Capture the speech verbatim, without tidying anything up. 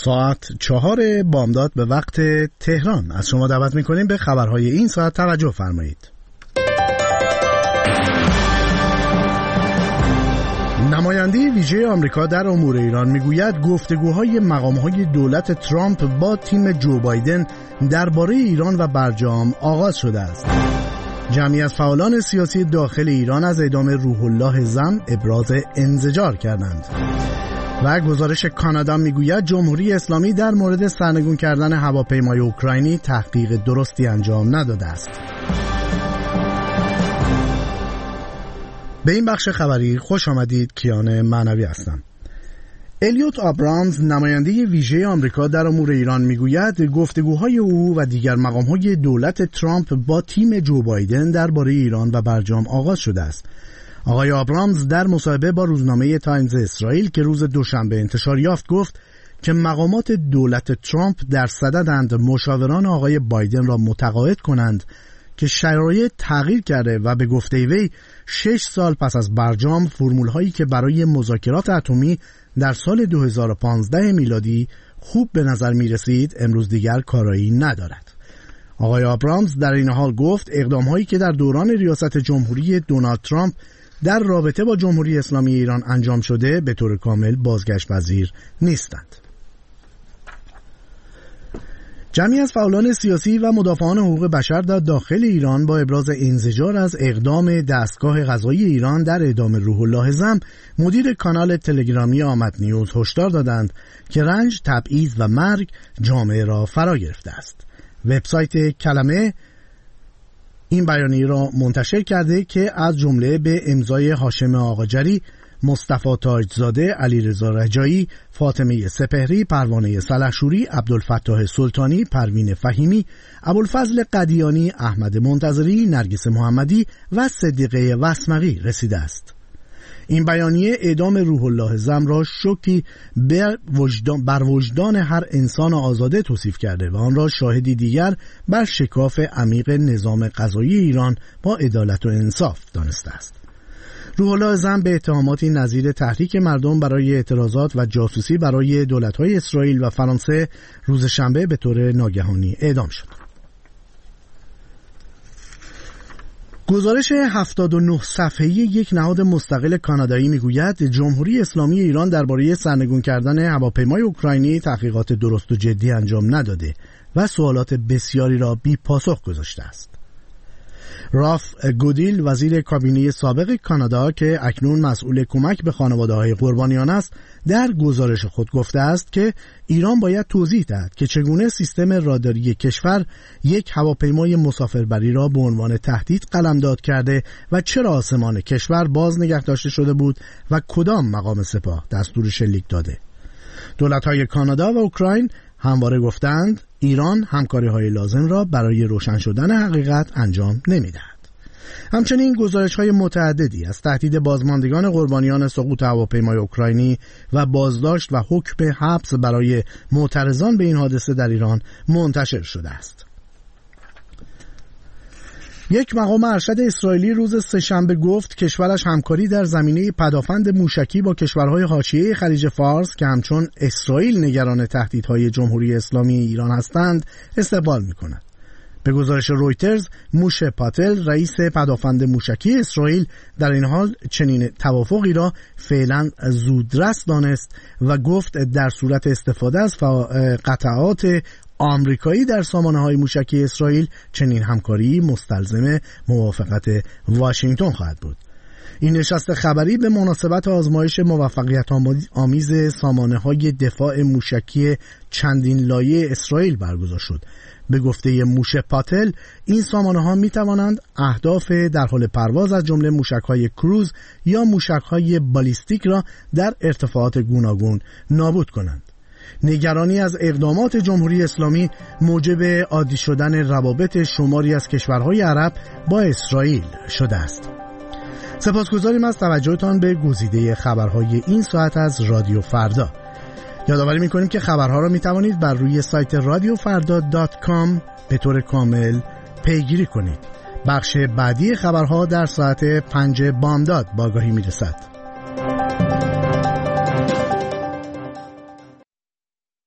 ساعت چهار بامداد به وقت تهران. از شما دعوت میکنیم به خبرهای این ساعت توجه فرمایید. نماینده ویژه آمریکا در امور ایران میگوید گفتگوهای مقامهای دولت ترامپ با تیم جو بایدن درباره ایران و برجام آغاز شده است. جمعی از فعالان سیاسی داخل ایران از اعدام روح الله زم ابراز انزجار کردند. و گزارش کانادا میگوید جمهوری اسلامی در مورد سرنگون کردن هواپیمای اوکراینی تحقیق درستی انجام نداده است. به این بخش خبری خوش آمدید. کیان معنوی هستم. الیوت آبرامز نماینده ویژه آمریکا در امور ایران میگوید گفتگوهای او و دیگر مقامهای دولت ترامپ با تیم جو بایدن درباره ایران و برجام آغاز شده است. آقای آبرامز در مصاحبه با روزنامه تایمز اسرائیل که روز دوشنبه انتشار یافت گفت که مقامات دولت ترامپ در صددند مشاوران آقای بایدن را متقاعد کنند که شرایط تغییر کرده و به گفته وی شش سال پس از برجام فرمول هایی که برای مذاکرات اتمی در سال دو هزار و پانزده میلادی خوب به نظر می رسید امروز دیگر کارایی ندارد. آقای آبرامز در این حال گفت اقدام هایی که در دوران ریاست جمهوری دونالد ترامپ در رابطه با جمهوری اسلامی ایران انجام شده به طور کامل بازگشت پذیر نیستند. جمعی از فعالان سیاسی و مدافعان حقوق بشر در داخل ایران با ابراز انزجار از اقدام دستگاه قضایی ایران در اعدام روح الله زم مدیر کانال تلگرامی آمد نیوز هشدار دادند که رنج، تبعیض و مرگ جامعه را فرا گرفته است. وبسایت کلمه این بیانیه را منتشر کرده که از جمله به امضای هاشم آقاجری، مصطفی تاجزاده، علیرضا رجایی، فاطمه سپهری، پروانه سلحشوری، عبدالفتاح سلطانی، پروین فهیمی، ابوالفضل قدیانی، احمد منتظری، نرگس محمدی و صدیقه وسمقی رسیده است. این بیانیه اعدام روح الله زم را شوکی بر وجدان, بر وجدان هر انسان آزاده توصیف کرده و آن را شاهدی دیگر بر شکاف عمیق نظام قضایی ایران با عدالت و انصاف دانسته است. روح الله زم به اتهاماتی نظیر تحریک مردم برای اعتراضات و جاسوسی برای دولت‌های اسرائیل و فرانسه روز شنبه به طور ناگهانی اعدام شد. گزارش هفتاد و نه صفحه‌ای یک نهاد مستقل کانادایی میگوید جمهوری اسلامی ایران درباره سرنگون کردن هواپیمای اوکراینی تحقیقات درست و جدی انجام نداده و سوالات بسیاری را بی پاسخ گذاشته است. راف گودیل وزیر کابینه سابق کانادا که اکنون مسئول کمک به خانواده‌های قربانیان است در گزارش خود گفته است که ایران باید توضیح دهد که چگونه سیستم راداری کشور یک هواپیمای مسافربری را به عنوان تهدید قلمداد کرده و چرا آسمان کشور باز نگه داشته شده بود و کدام مقام سپاه دستور شلیک داده. دولت‌های کانادا و اوکراین همواره گفتند ایران همکاری‌های لازم را برای روشن شدن حقیقت انجام نمی‌دهد. همچنین گزارش‌های متعددی از تهدید بازماندگان قربانیان سقوط هواپیمای اوکراینی و بازداشت و حکم حبس برای معترضان به این حادثه در ایران منتشر شده است. یک مقام ارشد اسرائیلی روز سه‌شنبه گفت کشورش همکاری در زمینه پدافند موشکی با کشورهای حاشیه خلیج فارس که همچون اسرائیل نگران تهدیدهای جمهوری اسلامی ایران هستند استقبال می‌کند. به گزارش رویترز موشه پاتل رئیس پدافند موشکی اسرائیل در این حال چنین توافقی را فعلا زودرس دانست و گفت در صورت استفاده از قطعات آمریکایی در سامانه‌های موشکی اسرائیل چنین همکاری مستلزم موافقت واشنگتن خواهد بود. این نشست خبری به مناسبت آزمایش موفقیت آمیز سامانه‌های دفاع موشکی چندین لایه اسرائیل برگزار شد. به گفته موشه پاتل این سامانه‌ها می‌توانند اهداف در حال پرواز از جمله موشک‌های کروز یا موشک‌های بالیستیک را در ارتفاعات گوناگون نابود کنند. نگرانی از اقدامات جمهوری اسلامی موجب عادی شدن روابط شماری از کشورهای عرب با اسرائیل شده است. سپاسگزاریم از توجهتان به گزیده خبرهای این ساعت از رادیو فردا. یادآوری می‌کنیم که خبرها را می‌توانید بر روی سایت رادیو فردا دات کام به طور کامل پیگیری کنید. بخش بعدی خبرها در ساعت پنج بامداد با آگاهی می‌رسد.